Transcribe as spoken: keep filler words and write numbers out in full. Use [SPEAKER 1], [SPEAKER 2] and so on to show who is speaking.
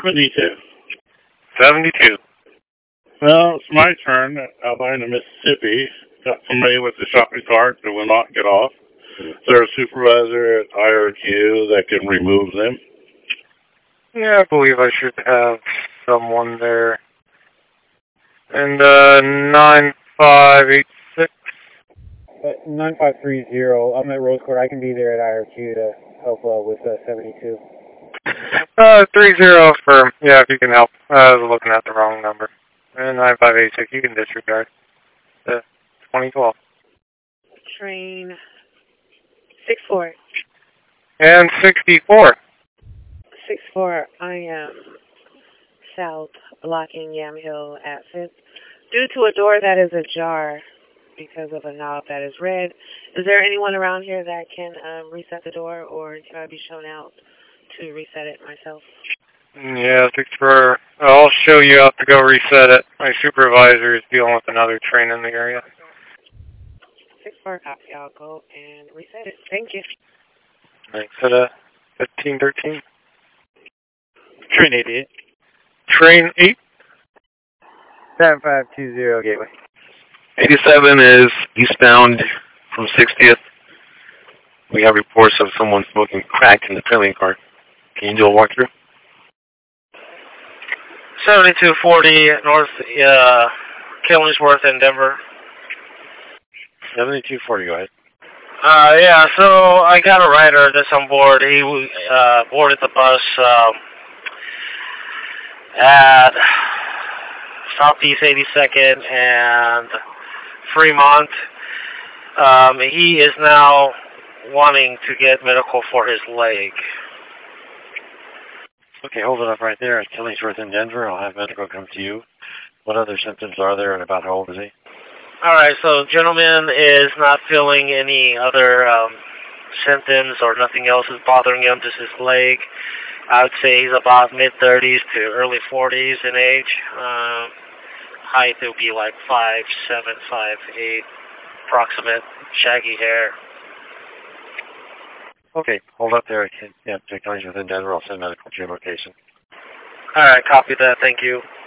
[SPEAKER 1] seventy-two.
[SPEAKER 2] seventy-two.
[SPEAKER 1] Well, it's my turn. Outline of Mississippi. Got somebody with a shopping cart that will not get off. Is there a supervisor at I R Q that can remove them?
[SPEAKER 2] Yeah, I believe I should have someone there. And, uh, nine five eight six.
[SPEAKER 3] Uh, nine five three zero, I'm at Rose Court. I can be there at I R Q to help uh, with uh, seventy-two.
[SPEAKER 2] Uh, three zero firm. Yeah, if you can help. I was looking at the wrong number. And nine five eight six, you can disregard. Uh, twenty twelve.
[SPEAKER 4] Train six four.
[SPEAKER 2] And sixty-four.
[SPEAKER 4] six four, I am south, blocking Yamhill at fifth. Due to a door that is ajar because of a knob that is red, is there anyone around here that can um, reset the door, or can I be shown out to reset it myself?
[SPEAKER 2] Yeah, six four. I'll show you how to go reset it. My supervisor is dealing with another train in the area.
[SPEAKER 4] six four, copy. I'll go and reset it. Thank you.
[SPEAKER 2] Thanks. At uh, fifteen thirteen.
[SPEAKER 3] Train eighty-eight.
[SPEAKER 2] Train eight.
[SPEAKER 3] seven five two zero, Gateway.
[SPEAKER 5] eighty-seven is eastbound from sixtieth. We have reports of someone smoking crack in the trailing car. Can you do a walkthrough?
[SPEAKER 6] seventy-two forty North uh, Killingsworth in Denver.
[SPEAKER 5] seventy-two forty, go ahead.
[SPEAKER 6] Uh, yeah, so I got a rider that's on board. He uh, boarded the bus um, at Southeast eighty-second and Fremont. Um, he is now wanting to get medical for his leg.
[SPEAKER 5] Okay, hold it up right there at Killingsworth in Denver. I'll have medical come to you. What other symptoms are there, and about how old is he?
[SPEAKER 6] All right, so gentleman is not feeling any other um, symptoms or nothing else is bothering him, just his leg. I would say he's about mid-thirties to early forties in age. Uh, height would be like five seven, five eight, approximate, shaggy hair.
[SPEAKER 5] Okay, hold up there. Yeah, Killingsworth in Denver. I'll send medical to your location.
[SPEAKER 6] All right, copy that. Thank you.